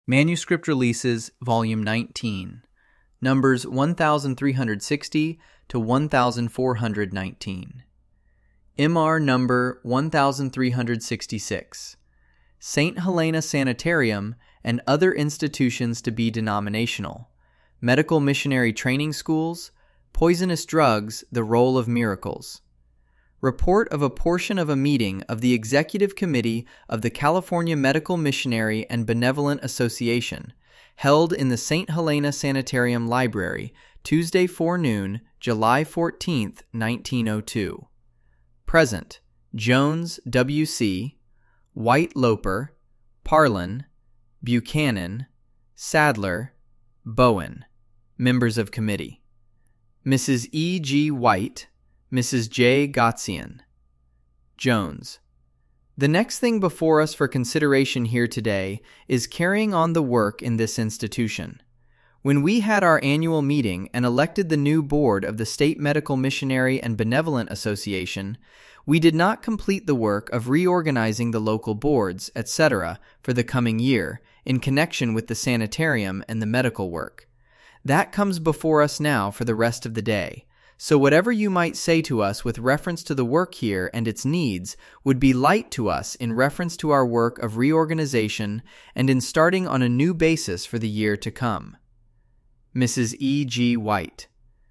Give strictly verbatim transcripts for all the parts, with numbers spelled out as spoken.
Manuscript Releases, Volume nineteen, numbers one thousand three hundred sixty to one thousand four hundred nineteen. M R number one thousand three hundred sixty-six. Saint Helena Sanitarium and other institutions to be denominational. Medical Missionary Training Schools. Poisonous Drugs, the Role of Miracles. Report of a portion of a meeting of the Executive Committee of the California Medical Missionary and Benevolent Association, held in the Saint Helena Sanitarium Library, Tuesday forenoon, July fourteenth, nineteen oh two. Present: Jones, W C, White Loper, Parlin, Buchanan, Sadler, Bowen. Members of Committee: Missus E. G. White, Missus J. Gotzian. Jones. The next thing before us for consideration here today is carrying on the work in this institution. When we had our annual meeting and elected the new board of the State Medical Missionary and Benevolent Association, we did not complete the work of reorganizing the local boards, et cetera, for the coming year in connection with the sanitarium and the medical work. That comes before us now for the rest of the day. So whatever you might say to us with reference to the work here and its needs would be light to us in reference to our work of reorganization and in starting on a new basis for the year to come. Missus E. G. White.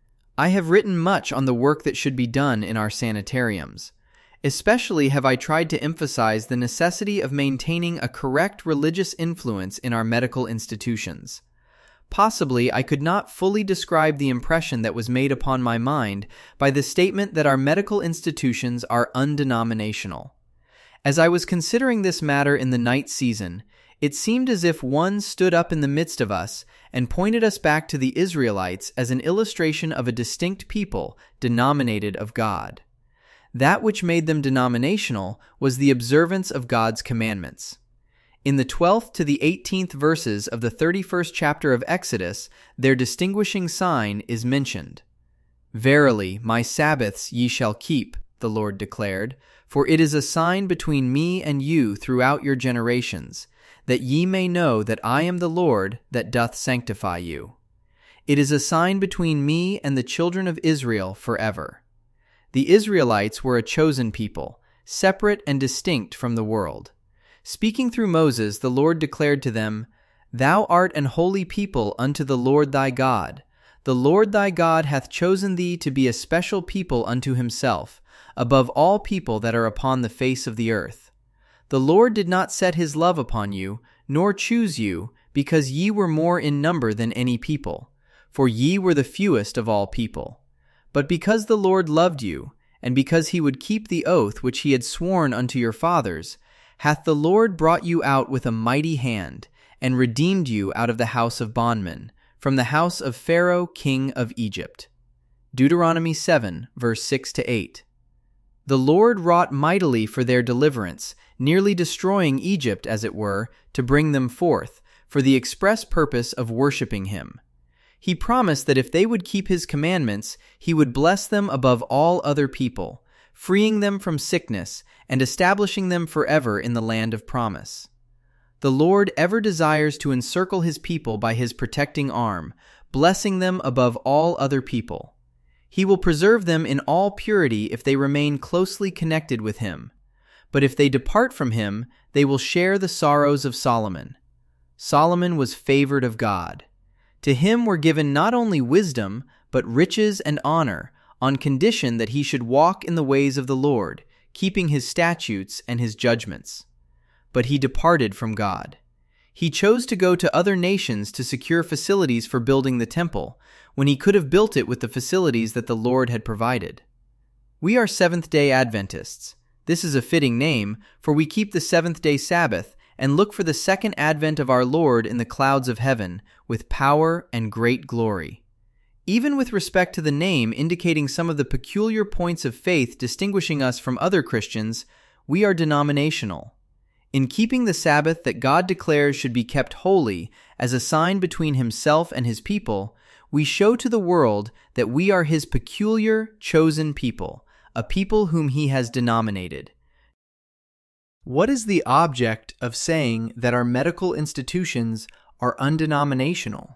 I have written much on the work that should be done in our sanitariums. Especially have I tried to emphasize the necessity of maintaining a correct religious influence in our medical institutions. Possibly I could not fully describe the impression that was made upon my mind by the statement that our medical institutions are undenominational. As I was considering this matter in the night season, it seemed as if one stood up in the midst of us and pointed us back to the Israelites as an illustration of a distinct people denominated of God. That which made them denominational was the observance of God's commandments. In the twelfth to the eighteenth verses of the thirty-first chapter of Exodus, their distinguishing sign is mentioned. Verily, my Sabbaths ye shall keep, the Lord declared, for it is a sign between me and you throughout your generations, that ye may know that I am the Lord that doth sanctify you. It is a sign between me and the children of Israel forever. The Israelites were a chosen people, separate and distinct from the world. Speaking through Moses, the Lord declared to them, Thou art an holy people unto the Lord thy God. The Lord thy God hath chosen thee to be a special people unto himself, above all people that are upon the face of the earth. The Lord did not set his love upon you, nor choose you, because ye were more in number than any people, for ye were the fewest of all people. But because the Lord loved you, and because he would keep the oath which he had sworn unto your fathers, hath the Lord brought you out with a mighty hand, and redeemed you out of the house of bondmen, from the house of Pharaoh king of Egypt. Deuteronomy seven, verse six to eight. The Lord wrought mightily for their deliverance, nearly destroying Egypt, as it were, to bring them forth, for the express purpose of worshipping him. He promised that if they would keep his commandments, he would bless them above all other people, freeing them from sickness, and establishing them forever in the land of promise. The Lord ever desires to encircle his people by his protecting arm, blessing them above all other people. He will preserve them in all purity if they remain closely connected with him. But if they depart from him, they will share the sorrows of Solomon. Solomon was favored of God. To him were given not only wisdom, but riches and honor, on condition that he should walk in the ways of the Lord, keeping his statutes and his judgments. But he departed from God. He chose to go to other nations to secure facilities for building the temple, when he could have built it with the facilities that the Lord had provided. We are Seventh-day Adventists. This is a fitting name, for we keep the seventh-day Sabbath and look for the second advent of our Lord in the clouds of heaven, with power and great glory. Even with respect to the name indicating some of the peculiar points of faith distinguishing us from other Christians, we are denominational. In keeping the Sabbath that God declares should be kept holy as a sign between himself and his people, we show to the world that we are his peculiar, chosen people, a people whom he has denominated. What is the object of saying that our medical institutions are undenominational?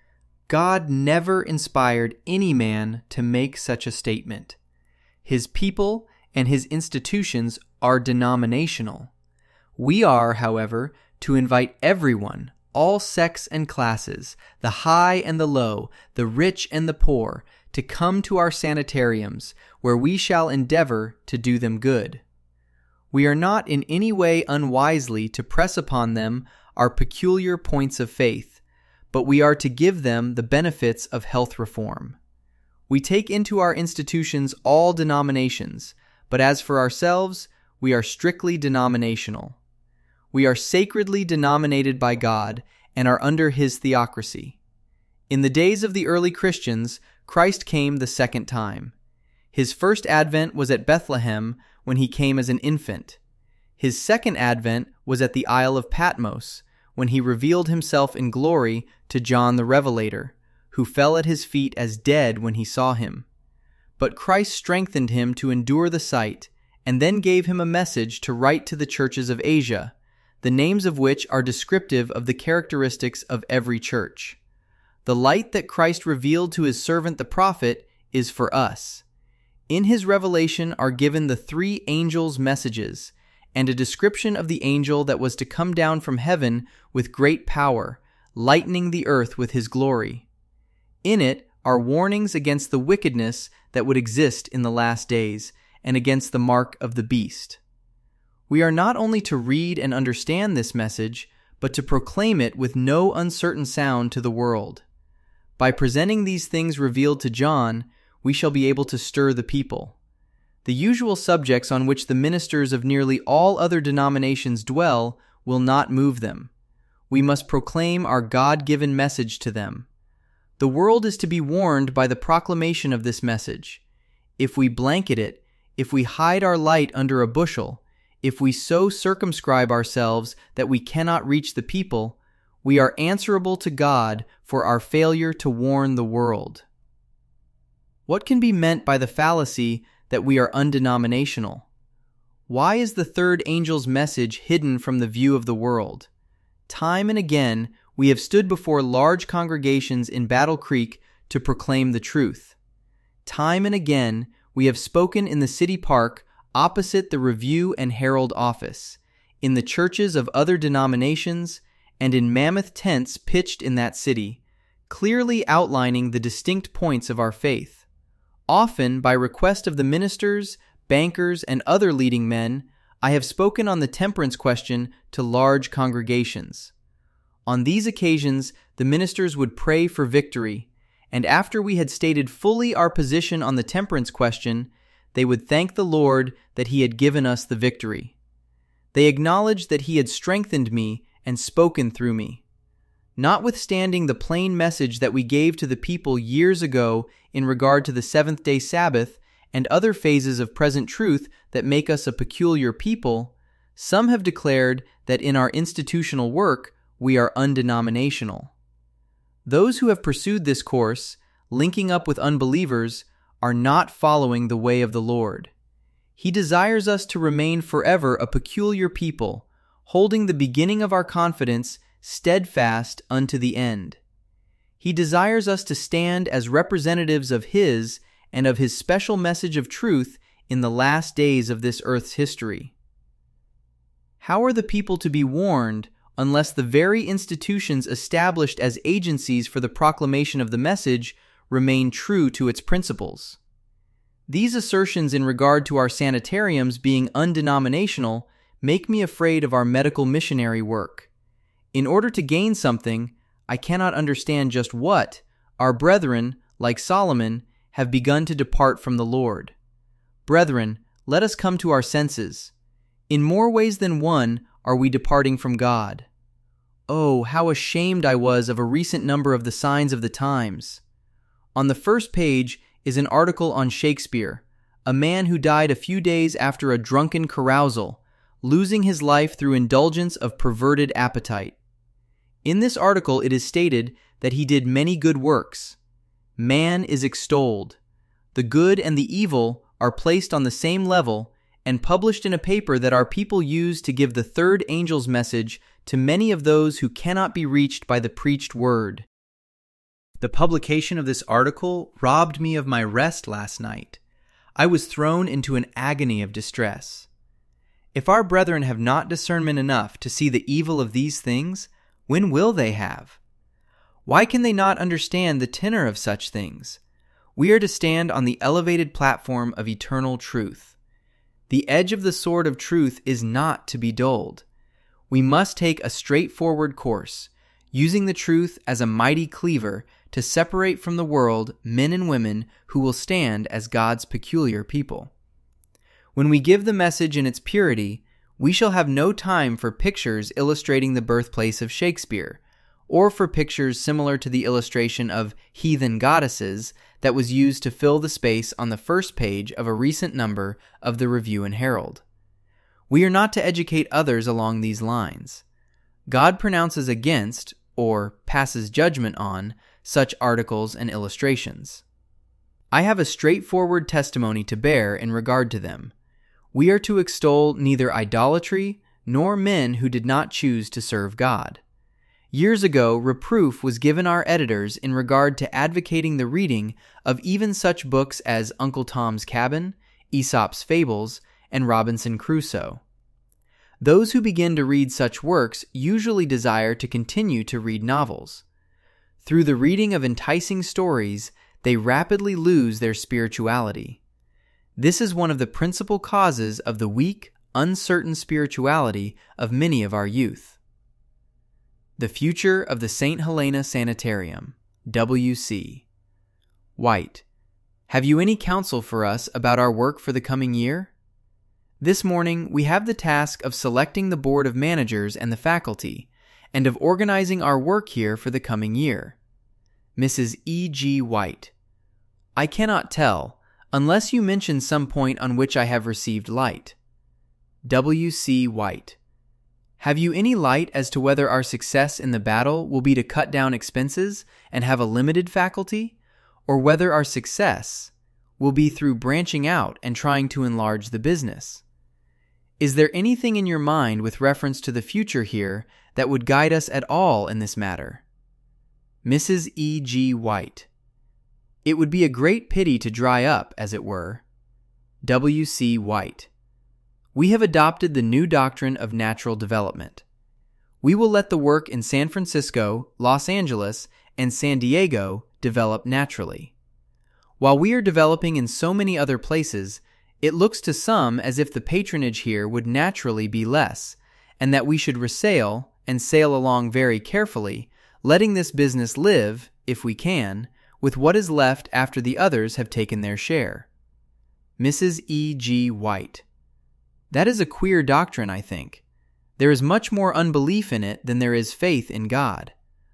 God never inspired any man to make such a statement. His people and his institutions are denominational. We are, however, to invite everyone, all sects and classes, the high and the low, the rich and the poor, to come to our sanitariums, where we shall endeavor to do them good. We are not in any way unwisely to press upon them our peculiar points of faith, but we are to give them the benefits of health reform. We take into our institutions all denominations, but as for ourselves, we are strictly denominational. We are sacredly denominated by God and are under His theocracy. In the days of the early Christians, Christ came the second time. His first advent was at Bethlehem when He came as an infant. His second advent was at the Isle of Patmos when He revealed Himself in glory to John the Revelator, who fell at His feet as dead when he saw Him. But Christ strengthened him to endure the sight, and then gave him a message to write to the churches of Asia, the names of which are descriptive of the characteristics of every church. The light that Christ revealed to His servant the prophet is for us. In his revelation are given the three angels' messages, and a description of the angel that was to come down from heaven with great power, lightening the earth with his glory. In it are warnings against the wickedness that would exist in the last days, and against the mark of the beast. We are not only to read and understand this message, but to proclaim it with no uncertain sound to the world. By presenting these things revealed to John, we shall be able to stir the people. The usual subjects on which the ministers of nearly all other denominations dwell will not move them. We must proclaim our God-given message to them. The world is to be warned by the proclamation of this message. If we blanket it, if we hide our light under a bushel, if we so circumscribe ourselves that we cannot reach the people, we are answerable to God for our failure to warn the world. What can be meant by the fallacy that we are undenominational? Why is the third angel's message hidden from the view of the world? Time and again, we have stood before large congregations in Battle Creek to proclaim the truth. Time and again, we have spoken in the city park opposite the Review and Herald office, in the churches of other denominations, and in mammoth tents pitched in that city, clearly outlining the distinct points of our faith. Often, by request of the ministers, bankers, and other leading men, I have spoken on the temperance question to large congregations. On these occasions, the ministers would pray for victory, and after we had stated fully our position on the temperance question, they would thank the Lord that He had given us the victory. They acknowledged that He had strengthened me and spoken through me. Notwithstanding the plain message that we gave to the people years ago in regard to the seventh-day Sabbath and other phases of present truth that make us a peculiar people, some have declared that in our institutional work we are undenominational. Those who have pursued this course, linking up with unbelievers, are not following the way of the Lord. He desires us to remain forever a peculiar people, holding the beginning of our confidence steadfast unto the end. He desires us to stand as representatives of His and of His special message of truth in the last days of this earth's history. How are the people to be warned unless the very institutions established as agencies for the proclamation of the message remain true to its principles? These assertions in regard to our sanitariums being undenominational make me afraid of our medical missionary work. In order to gain something, I cannot understand just what, our brethren, like Solomon, have begun to depart from the Lord. Brethren, let us come to our senses. In more ways than one are we departing from God. Oh, how ashamed I was of a recent number of the Signs of the Times. On the first page is an article on Shakespeare, a man who died a few days after a drunken carousal, losing his life through indulgence of perverted appetite. In this article it is stated that he did many good works. Man is extolled. The good and the evil are placed on the same level, and published in a paper that our people use to give the third angel's message to many of those who cannot be reached by the preached word. The publication of this article robbed me of my rest last night. I was thrown into an agony of distress. If our brethren have not discernment enough to see the evil of these things, when will they have? Why can they not understand the tenor of such things? We are to stand on the elevated platform of eternal truth. The edge of the sword of truth is not to be dulled. We must take a straightforward course, using the truth as a mighty cleaver to separate from the world men and women who will stand as God's peculiar people. When we give the message in its purity, we shall have no time for pictures illustrating the birthplace of Shakespeare, or for pictures similar to the illustration of heathen goddesses that was used to fill the space on the first page of a recent number of the Review and Herald. We are not to educate others along these lines. God pronounces against, or passes judgment on, such articles and illustrations. I have a straightforward testimony to bear in regard to them. We are to extol neither idolatry nor men who did not choose to serve God. Years ago, reproof was given our editors in regard to advocating the reading of even such books as Uncle Tom's Cabin, Aesop's Fables, and Robinson Crusoe. Those who begin to read such works usually desire to continue to read novels. Through the reading of enticing stories, they rapidly lose their spirituality. This is one of the principal causes of the weak, uncertain spirituality of many of our youth. The Future of the Saint Helena Sanitarium, W C White. Have you any counsel for us about our work for the coming year? This morning, we have the task of selecting the board of managers and the faculty, and of organizing our work here for the coming year. Missus E G White. I cannot tell, unless you mention some point on which I have received light. W C White. Have you any light as to whether our success in the battle will be to cut down expenses and have a limited faculty, or whether our success will be through branching out and trying to enlarge the business? Is there anything in your mind with reference to the future here that would guide us at all in this matter? Missus E G White. It would be a great pity to dry up, as it were. W C White. We have adopted the new doctrine of natural development. We will let the work in San Francisco, Los Angeles, and San Diego develop naturally. While we are developing in so many other places, it looks to some as if the patronage here would naturally be less, and that we should resail and sail along very carefully, letting this business live, if we can, with what is left after the others have taken their share. Missus E G White. That is a queer doctrine, I think. There is much more unbelief in it than there is faith in God.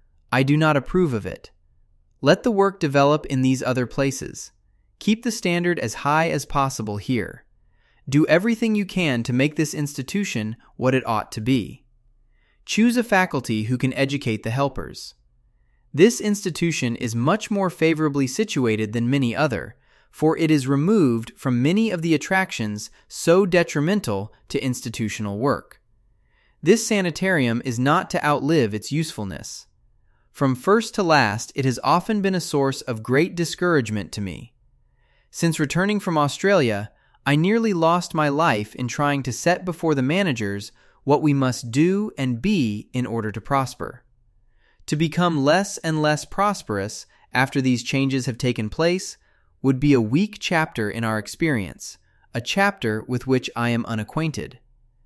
I do not approve of it. Let the work develop in these other places. Keep the standard as high as possible here. Do everything you can to make this institution what it ought to be. Choose a faculty who can educate the helpers. This institution is much more favorably situated than many other, for it is removed from many of the attractions so detrimental to institutional work. This sanitarium is not to outlive its usefulness. From first to last, it has often been a source of great discouragement to me. Since returning from Australia, I nearly lost my life in trying to set before the managers what we must do and be in order to prosper. To become less and less prosperous after these changes have taken place would be a weak chapter in our experience, a chapter with which I am unacquainted.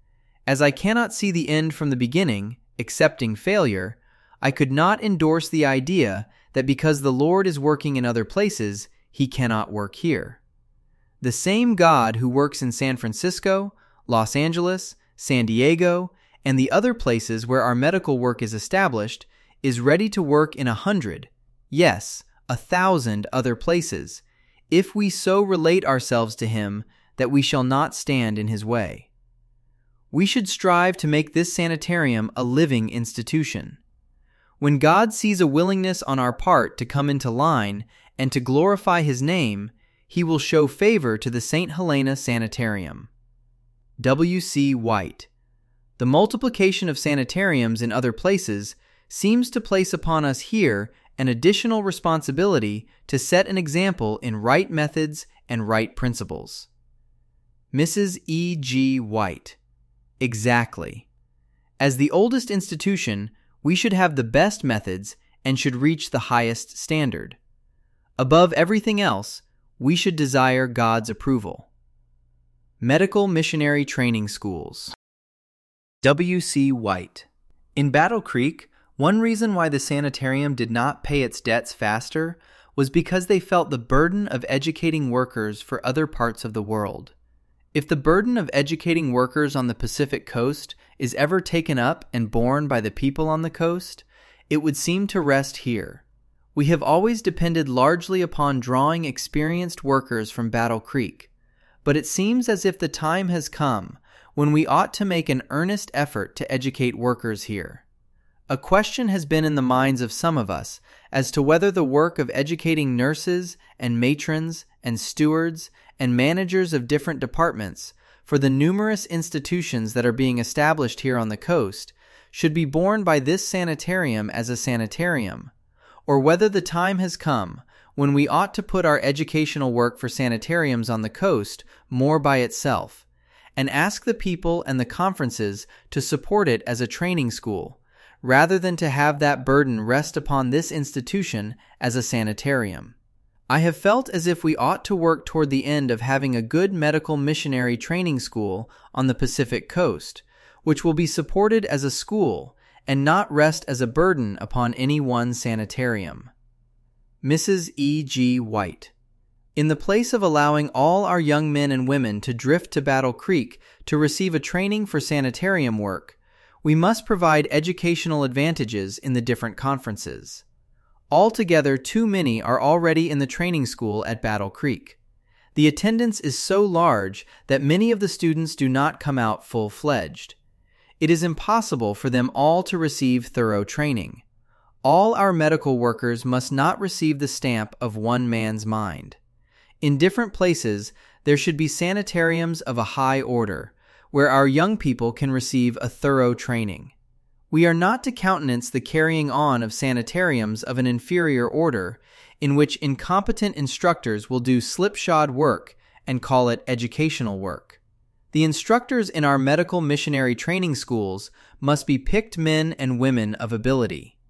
As I cannot see the end from the beginning, excepting failure, I could not endorse the idea that because the Lord is working in other places, He cannot work here. The same God who works in San Francisco, Los Angeles, San Diego, and the other places where our medical work is established is ready to work in a hundred, yes, a thousand other places, if we so relate ourselves to Him that we shall not stand in His way. We should strive to make this sanitarium a living institution. When God sees a willingness on our part to come into line and to glorify His name, He will show favor to the Saint Helena Sanitarium. W C White. The multiplication of sanitariums in other places seems to place upon us here an additional responsibility to set an example in right methods and right principles. Missus E G White. Exactly. As the oldest institution, we should have the best methods and should reach the highest standard. Above everything else, we should desire God's approval. Medical Missionary Training Schools. W C White. In Battle Creek, one reason why the sanitarium did not pay its debts faster was because they felt the burden of educating workers for other parts of the world. If the burden of educating workers on the Pacific Coast is ever taken up and borne by the people on the coast, it would seem to rest here. We have always depended largely upon drawing experienced workers from Battle Creek, but it seems as if the time has come when we ought to make an earnest effort to educate workers here. A question has been in the minds of some of us as to whether the work of educating nurses and matrons and stewards and managers of different departments for the numerous institutions that are being established here on the coast should be borne by this sanitarium as a sanitarium, or whether the time has come when we ought to put our educational work for sanitariums on the coast more by itself, and ask the people and the conferences to support it as a training school, rather than to have that burden rest upon this institution as a sanitarium. I have felt as if we ought to work toward the end of having a good medical missionary training school on the Pacific Coast, which will be supported as a school and not rest as a burden upon any one sanitarium. Missus E G White. In the place of allowing all our young men and women to drift to Battle Creek to receive a training for sanitarium work, we must provide educational advantages in the different conferences. Altogether, too many are already in the training school at Battle Creek. The attendance is so large that many of the students do not come out full-fledged. It is impossible for them all to receive thorough training. All our medical workers must not receive the stamp of one man's mind. In different places, there should be sanitariums of a high order, where our young people can receive a thorough training. We are not to countenance the carrying on of sanitariums of an inferior order, in which incompetent instructors will do slipshod work and call it educational work. The instructors in our medical missionary training schools must be picked men and women of ability.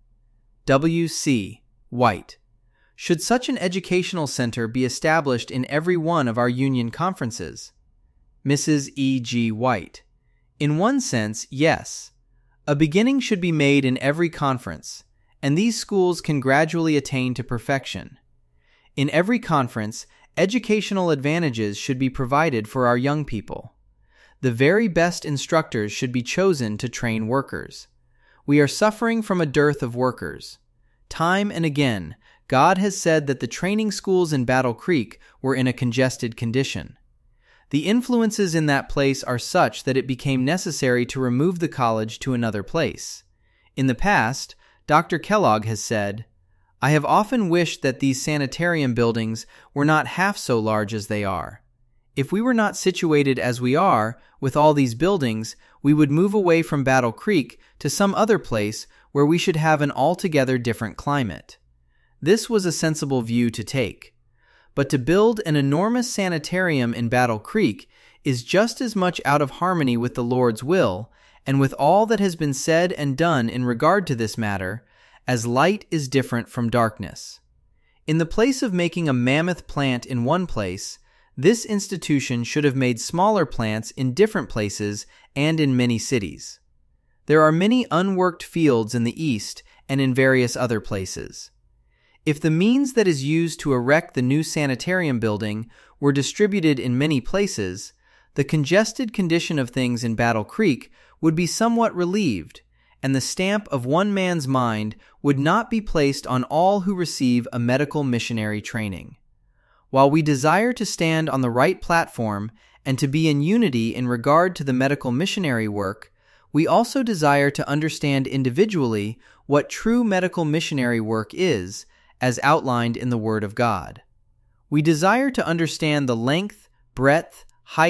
W C White. Should such an educational center be established in every one of our union conferences? Missus E G White. In one sense, yes. A beginning should be made in every conference, and these schools can gradually attain to perfection. In every conference, educational advantages should be provided for our young people. The very best instructors should be chosen to train workers. We are suffering from a dearth of workers. Time and again, God has said that the training schools in Battle Creek were in a congested condition. The influences in that place are such that it became necessary to remove the college to another place. In the past, Doctor Kellogg has said, "I have often wished that these sanitarium buildings were not half so large as they are. If we were not situated as we are, with all these buildings, we would move away from Battle Creek to some other place where we should have an altogether different climate." This was a sensible view to take. But to build an enormous sanitarium in Battle Creek is just as much out of harmony with the Lord's will, and with all that has been said and done in regard to this matter, as light is different from darkness. In the place of making a mammoth plant in one place, this institution should have made smaller plants in different places and in many cities. There are many unworked fields in the East and in various other places. If the means that is used to erect the new sanitarium building were distributed in many places, the congested condition of things in Battle Creek would be somewhat relieved, and the stamp of one man's mind would not be placed on all who receive a medical missionary training. While we desire to stand on the right platform and to be in unity in regard to the medical missionary work, we also desire to understand individually what true medical missionary work is, as outlined in the Word of God. We desire to understand the length, breadth, height,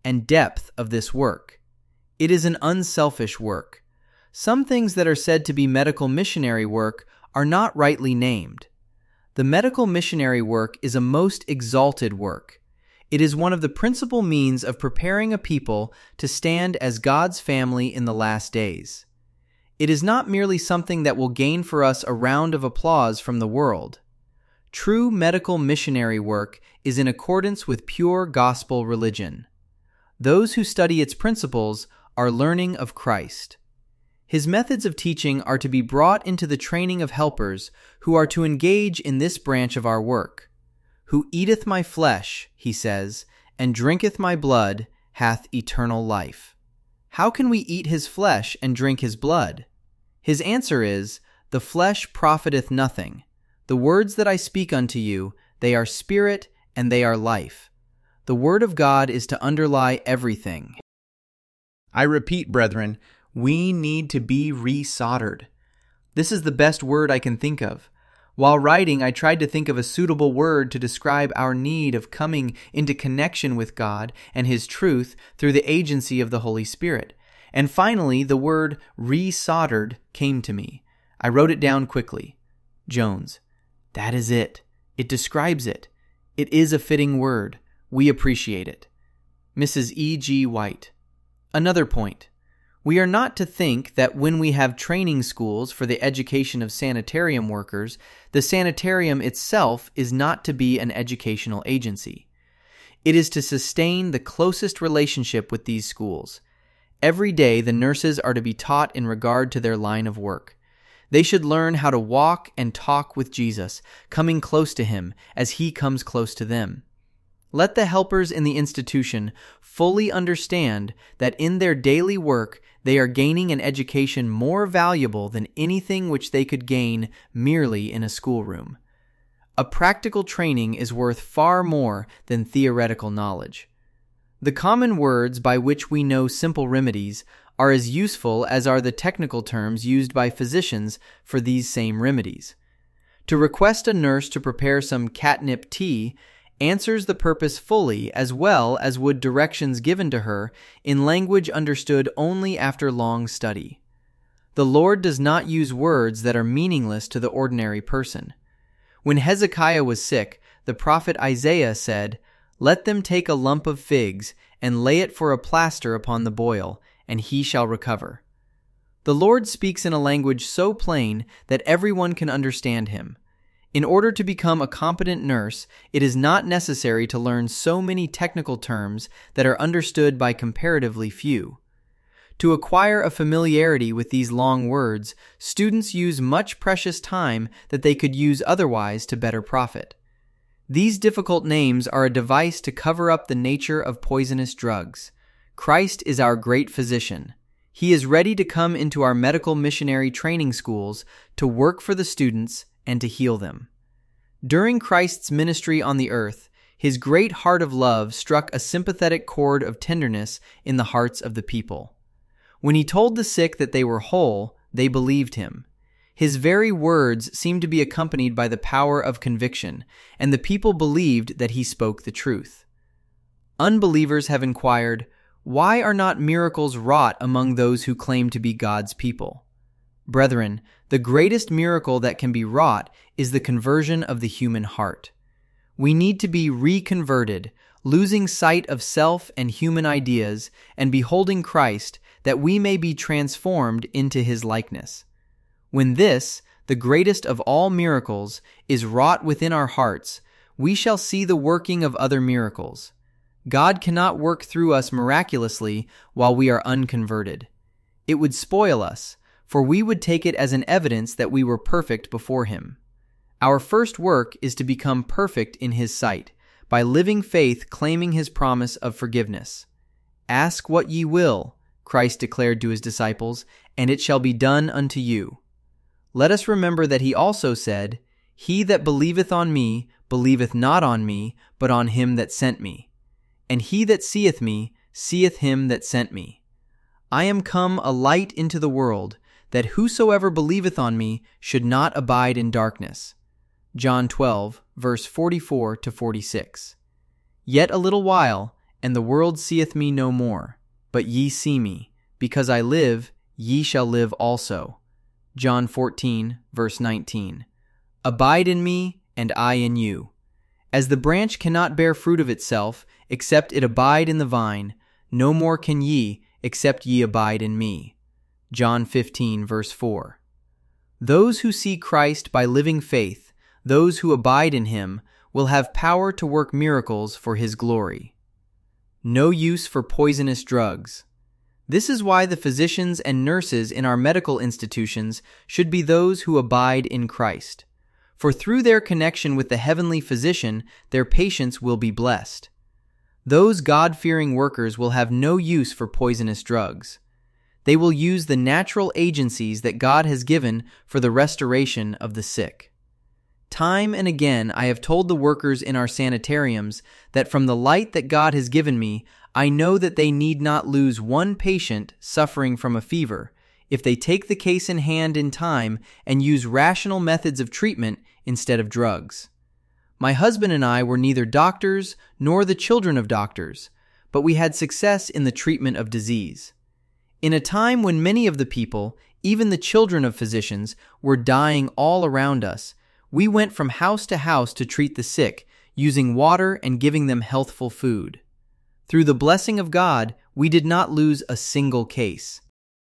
and depth of this work. It is an unselfish work. Some things that are said to be medical missionary work are not rightly named. The medical missionary work is a most exalted work. It is one of the principal means of preparing a people to stand as God's family in the last days. It is not merely something that will gain for us a round of applause from the world. True medical missionary work is in accordance with pure gospel religion. Those who study its principles are learning of Christ. His methods of teaching are to be brought into the training of helpers who are to engage in this branch of our work. Who eateth my flesh, he says, and drinketh my blood, hath eternal life. How can we eat his flesh and drink his blood? His answer is, the flesh profiteth nothing. The words that I speak unto you, they are spirit and they are life. The word of God is to underlie everything. I repeat, brethren, we need to be resoldered. This is the best word I can think of. While writing, I tried to think of a suitable word to describe our need of coming into connection with God and His truth through the agency of the Holy Spirit. And finally, the word resoldered came to me. I wrote it down quickly. Jones. That is it. It describes it. It is a fitting word. We appreciate it. Missus E G White. Another point. We are not to think that when we have training schools for the education of sanitarium workers, the sanitarium itself is not to be an educational agency. It is to sustain the closest relationship with these schools. Every day, the nurses are to be taught in regard to their line of work. They should learn how to walk and talk with Jesus, coming close to Him as He comes close to them. Let the helpers in the institution fully understand that in their daily work they are gaining an education more valuable than anything which they could gain merely in a schoolroom. A practical training is worth far more than theoretical knowledge. The common words by which we know simple remedies are as useful as are the technical terms used by physicians for these same remedies. To request a nurse to prepare some catnip tea answers the purpose fully as well as would directions given to her in language understood only after long study. The Lord does not use words that are meaningless to the ordinary person. When Hezekiah was sick, the prophet Isaiah said, "Let them take a lump of figs and lay it for a plaster upon the boil, and he shall recover." The Lord speaks in a language so plain that everyone can understand Him. In order to become a competent nurse, it is not necessary to learn so many technical terms that are understood by comparatively few. To acquire a familiarity with these long words, students use much precious time that they could use otherwise to better profit. These difficult names are a device to cover up the nature of poisonous drugs. Christ is our great physician. He is ready to come into our medical missionary training schools to work for the students and to heal them. During Christ's ministry on the earth, His great heart of love struck a sympathetic chord of tenderness in the hearts of the people. When He told the sick that they were whole, they believed Him. His very words seemed to be accompanied by the power of conviction, and the people believed that He spoke the truth. Unbelievers have inquired, why are not miracles wrought among those who claim to be God's people? Brethren, the greatest miracle that can be wrought is the conversion of the human heart. We need to be reconverted, losing sight of self and human ideas, and beholding Christ, that we may be transformed into His likeness. When this, the greatest of all miracles, is wrought within our hearts, we shall see the working of other miracles. God cannot work through us miraculously while we are unconverted. It would spoil us, for we would take it as an evidence that we were perfect before Him. Our first work is to become perfect in His sight, by living faith claiming His promise of forgiveness. "Ask what ye will," Christ declared to His disciples, "and it shall be done unto you." Let us remember that He also said, "He that believeth on me, believeth not on me, but on Him that sent me. And he that seeth me, seeth Him that sent me. I am come a light into the world, that whosoever believeth on me should not abide in darkness." John twelve, verse forty-four to forty-six. Yet a little while, and the world seeth me no more. But ye see me. Because I live, ye shall live also. John fourteen, verse nineteen. Abide in me, and I in you. As the branch cannot bear fruit of itself, except it abide in the vine, no more can ye, except ye abide in me. John fifteen, verse four. Those who see Christ by living faith, those who abide in him, will have power to work miracles for his glory. No use for poisonous drugs. This is why the physicians and nurses in our medical institutions should be those who abide in Christ. For through their connection with the heavenly physician, their patients will be blessed. Those God-fearing workers will have no use for poisonous drugs. They will use the natural agencies that God has given for the restoration of the sick. Time and again I have told the workers in our sanitariums that from the light that God has given me, I know that they need not lose one patient suffering from a fever if they take the case in hand in time and use rational methods of treatment instead of drugs. My husband and I were neither doctors nor the children of doctors, but we had success in the treatment of disease. In a time when many of the people, even the children of physicians, were dying all around us, we went from house to house to treat the sick, using water and giving them healthful food. Through the blessing of God, we did not lose a single case.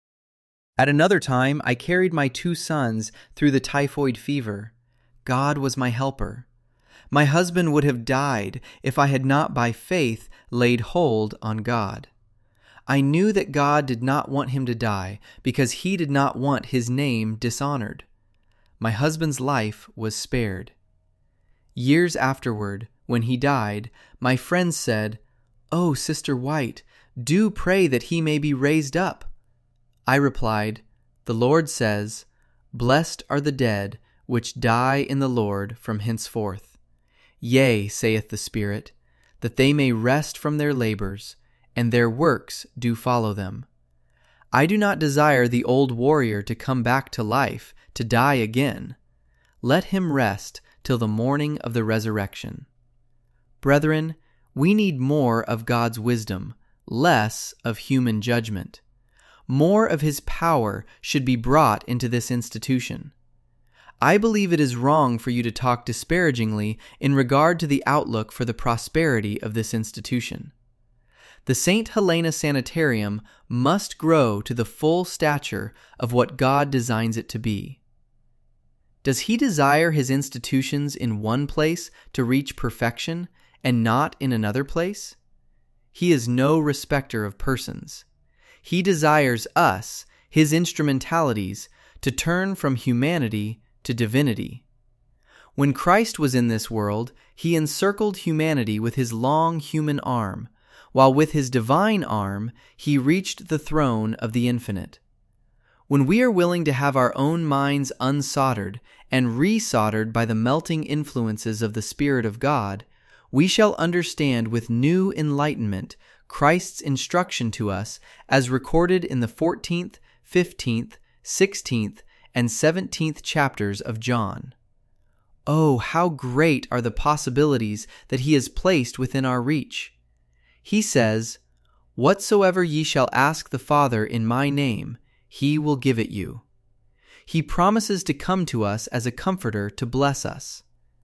At another time, I carried my two sons through the typhoid fever. God was my helper. My husband would have died if I had not by faith laid hold on God. I knew that God did not want him to die because he did not want his name dishonored. My husband's life was spared. Years afterward, when he died, my friends said, "Oh, Sister White, do pray that he may be raised up." I replied, "The Lord says, 'Blessed are the dead which die in the Lord from henceforth.' Yea, saith the Spirit, that they may rest from their labors, and their works do follow them. I do not desire the old warrior to come back to life, to die again. Let him rest till the morning of the resurrection." Brethren, we need more of God's wisdom, less of human judgment. More of his power should be brought into this institution. I believe it is wrong for you to talk disparagingly in regard to the outlook for the prosperity of this institution. The Saint Helena Sanitarium must grow to the full stature of what God designs it to be. Does he desire his institutions in one place to reach perfection and not in another place? He is no respecter of persons. He desires us, his instrumentalities, to turn from humanity to divinity. When Christ was in this world, he encircled humanity with his long human arm, while with his divine arm he reached the throne of the infinite. When we are willing to have our own minds unsoldered and resoldered by the melting influences of the Spirit of God, we shall understand with new enlightenment Christ's instruction to us as recorded in the fourteenth, fifteenth, sixteenth, and seventeenth chapters of John. Oh, how great are the possibilities that he has placed within our reach! He says, "Whatsoever ye shall ask the Father in my name, he will give it you." He promises to come to us as a comforter to bless us.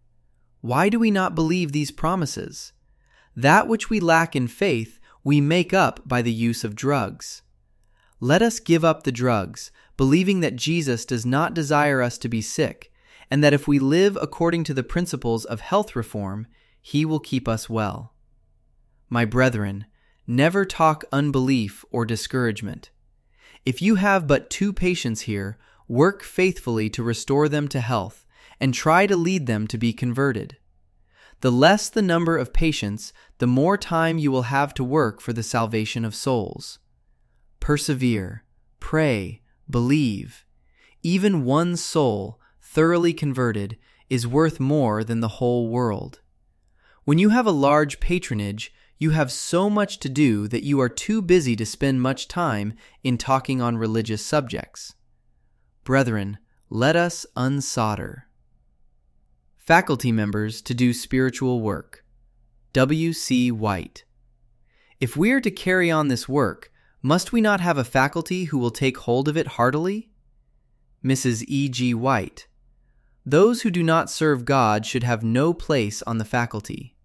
Why do we not believe these promises? That which we lack in faith, we make up by the use of drugs. Let us give up the drugs, believing that Jesus does not desire us to be sick, and that if we live according to the principles of health reform, he will keep us well. My brethren, never talk unbelief or discouragement. If you have but two patients here, work faithfully to restore them to health, and try to lead them to be converted. The less the number of patients, the more time you will have to work for the salvation of souls. Persevere, pray, believe. Even one soul, thoroughly converted, is worth more than the whole world. When you have a large patronage, you have so much to do that you are too busy to spend much time in talking on religious subjects. Brethren, let us unsolder. Faculty members to do spiritual work. W C White. If we are to carry on this work, must we not have a faculty who will take hold of it heartily? Missus E G White. Those who do not serve God should have no place on the faculty.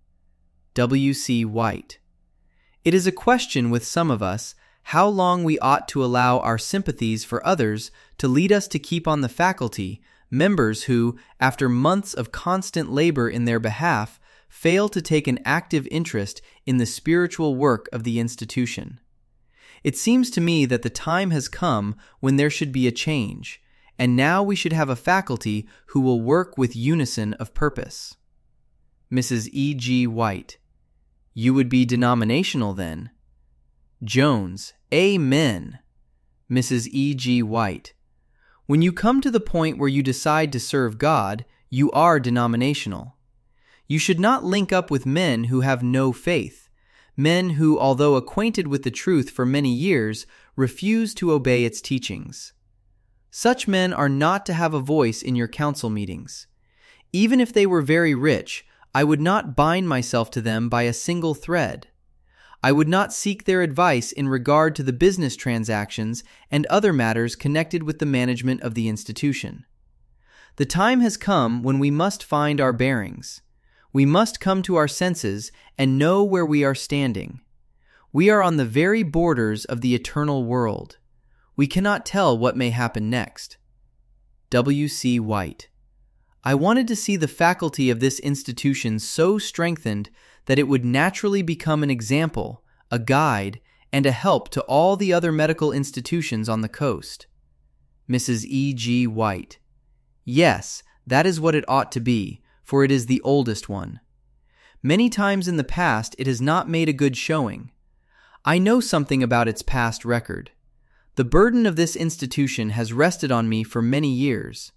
W C White. It is a question with some of us how long we ought to allow our sympathies for others to lead us to keep on the faculty members who, after months of constant labor in their behalf, fail to take an active interest in the spiritual work of the institution. It seems to me that the time has come when there should be a change, and now we should have a faculty who will work with unison of purpose. Missus E G White. You would be denominational then. Jones. Amen. Missus E G White. When you come to the point where you decide to serve God, you are denominational. You should not link up with men who have no faith, men who, although acquainted with the truth for many years, refuse to obey its teachings. Such men are not to have a voice in your council meetings. Even if they were very rich, I would not bind myself to them by a single thread. I would not seek their advice in regard to the business transactions and other matters connected with the management of the institution. The time has come when we must find our bearings. We must come to our senses and know where we are standing. We are on the very borders of the eternal world. We cannot tell what may happen next. W C White. I wanted to see the faculty of this institution so strengthened that it would naturally become an example, a guide, and a help to all the other medical institutions on the coast. Missus E G White. Yes, that is what it ought to be, for it is the oldest one. Many times in the past it has not made a good showing. I know something about its past record. The burden of this institution has rested on me for many years.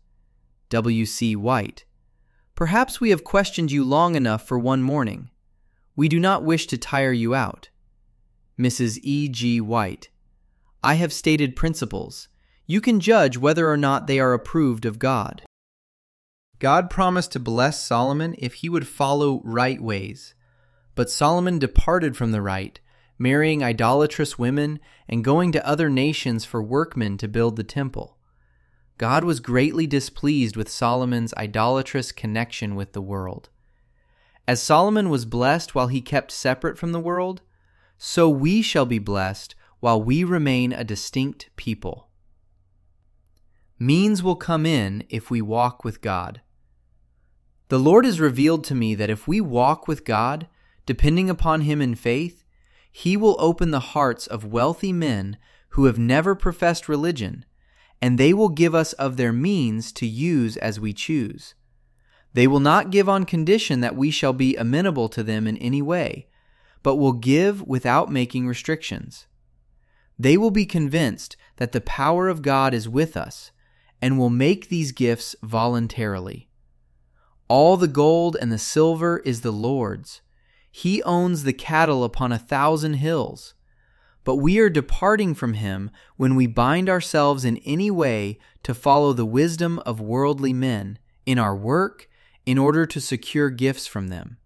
W C White. Perhaps we have questioned you long enough for one morning. We do not wish to tire you out. Missus E G White. I have stated principles. You can judge whether or not they are approved of God. God promised to bless Solomon if he would follow right ways. But Solomon departed from the right, marrying idolatrous women and going to other nations for workmen to build the temple. God was greatly displeased with Solomon's idolatrous connection with the world. As Solomon was blessed while he kept separate from the world, so we shall be blessed while we remain a distinct people. Means will come in if we walk with God. The Lord has revealed to me that if we walk with God, depending upon Him in faith, He will open the hearts of wealthy men who have never professed religion, and they will give us of their means to use as we choose. They will not give on condition that we shall be amenable to them in any way, but will give without making restrictions. They will be convinced that the power of God is with us, and will make these gifts voluntarily. All the gold and the silver is the Lord's. He owns the cattle upon a thousand hills. But we are departing from Him when we bind ourselves in any way to follow the wisdom of worldly men in our work in order to secure gifts from them.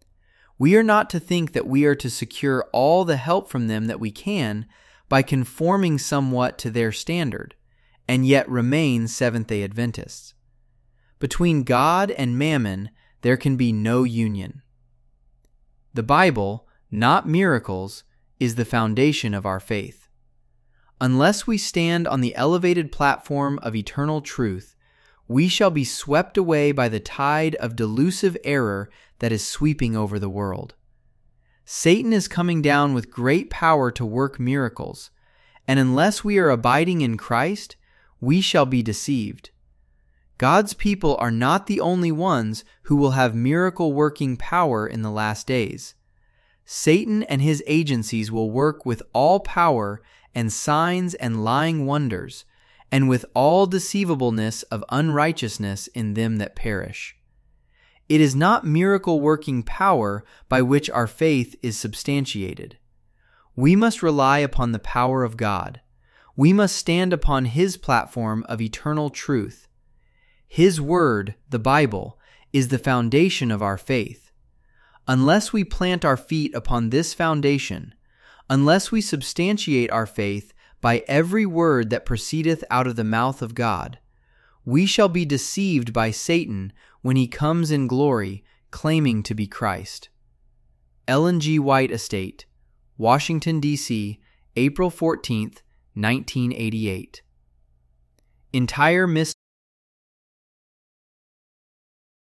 We are not to think that we are to secure all the help from them that we can by conforming somewhat to their standard, and yet remain Seventh-day Adventists. Between God and mammon there can be no union. The Bible, not miracles, is the foundation of our faith. Unless we stand on the elevated platform of eternal truth, we shall be swept away by the tide of delusive error that is sweeping over the world. Satan is coming down with great power to work miracles, and unless we are abiding in Christ, we shall be deceived. God's people are not the only ones who will have miracle-working power in the last days. Satan and his agencies will work with all power and signs and lying wonders, and with all deceivableness of unrighteousness in them that perish. It is not miracle-working power by which our faith is substantiated. We must rely upon the power of God. We must stand upon His platform of eternal truth. His Word, the Bible, is the foundation of our faith. Unless we plant our feet upon this foundation, unless we substantiate our faith by every word that proceedeth out of the mouth of God, we shall be deceived by Satan when he comes in glory, claiming to be Christ. Ellen G. White Estate, Washington, D C, April fourteenth, nineteen eighty-eight. Entire mis-